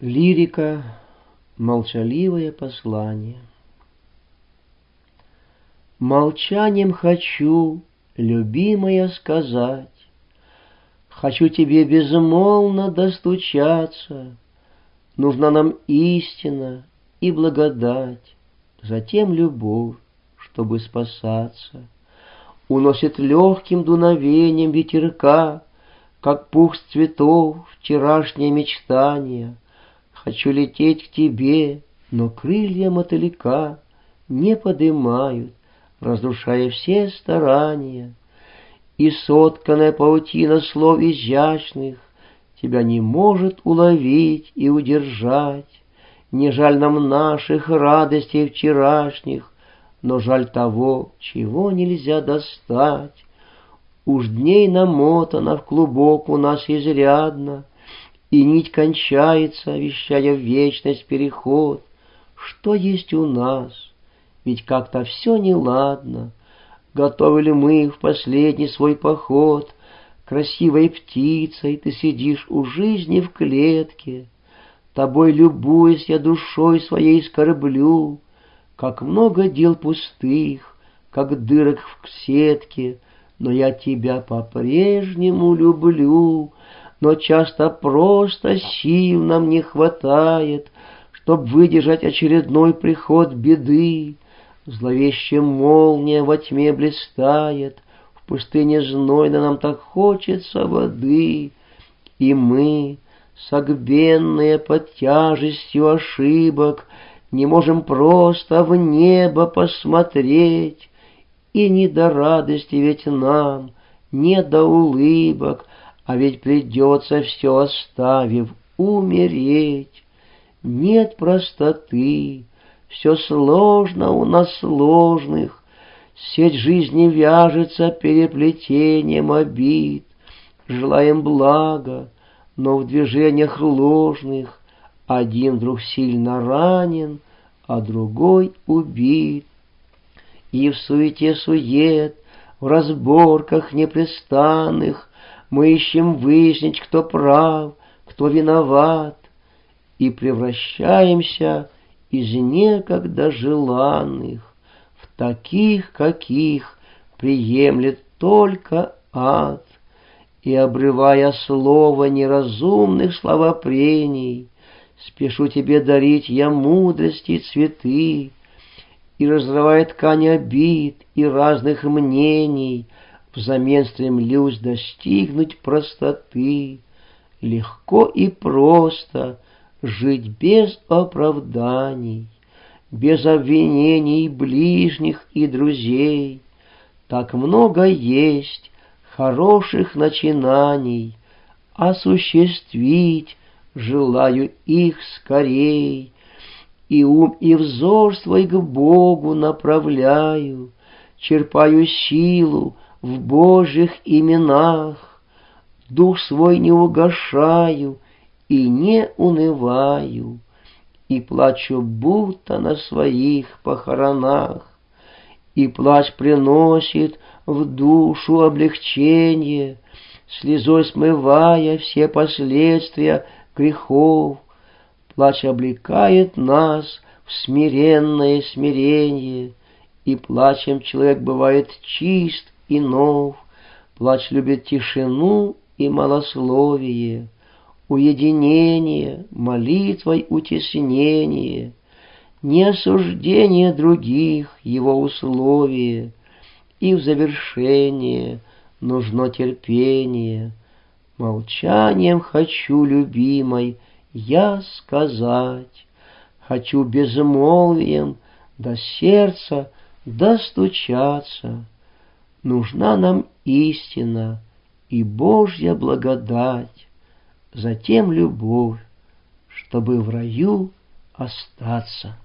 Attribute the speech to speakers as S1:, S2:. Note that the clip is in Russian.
S1: Лирика «Молчаливое послание». Молчанием хочу, любимая, сказать, хочу тебе безмолвно достучаться. Нужна нам истина и благодать, затем любовь, чтобы спасаться. Уносит легким дуновением ветерка, как пух с цветов, вчерашнее мечтание. Хочу лететь к тебе, но крылья мотылька не подымают, разрушая все старания. И сотканная паутина слов изящных тебя не может уловить и удержать. Не жаль нам наших радостей вчерашних, но жаль того, чего нельзя достать. Уж дней намотано в клубок у нас изрядно, и нить кончается, вещая в вечность переход. Что есть у нас? Ведь как-то все неладно. Готовили мы в последний свой поход. Красивой птицей ты сидишь у жизни в клетке. Тобой любуясь, я душой своей скорблю. Как много дел пустых, как дырок в сетке, но я тебя по-прежнему люблю. Но часто просто сил нам не хватает, чтоб выдержать очередной приход беды. Зловещая молния во тьме блистает, в пустыне знойно нам так хочется воды. И мы, согбенные под тяжестью ошибок, не можем просто в небо посмотреть. И не до радости ведь нам, не до улыбок, а ведь придется все оставив умереть. Нет простоты, все сложно у нас сложных, сеть жизни вяжется переплетением обид. Желаем блага, но в движениях ложных один вдруг сильно ранен, а другой убит. И в суете сует, в разборках непрестанных мы ищем выяснить, кто прав, кто виноват, и превращаемся из некогда желанных в таких, каких приемлет только ад. И, обрывая слово неразумных словопрений, спешу тебе дарить я мудрости цветы, и, разрывая ткань обид и разных мнений, взамен стремлюсь достигнуть простоты. Легко и просто жить без оправданий, без обвинений ближних и друзей. Так много есть хороших начинаний, осуществить желаю их скорей. И ум, и взор свой к Богу направляю, черпаю силу в Божьих именах. Дух свой не угашаю и не унываю, и плачу будто на своих похоронах. И плач приносит в душу облегчение, слезой смывая все последствия грехов. Плач облекает нас в смиренное смирение, и плачем человек бывает чист и нов. Плач любит тишину и малословие, уединение, молитвой утеснение, не осуждение других его условие, и в завершение нужно терпение. Молчанием хочу, любимой, я сказать, хочу безмолвием до сердца достучаться. Нужна нам истина и Божья благодать, затем любовь, чтобы в раю остаться.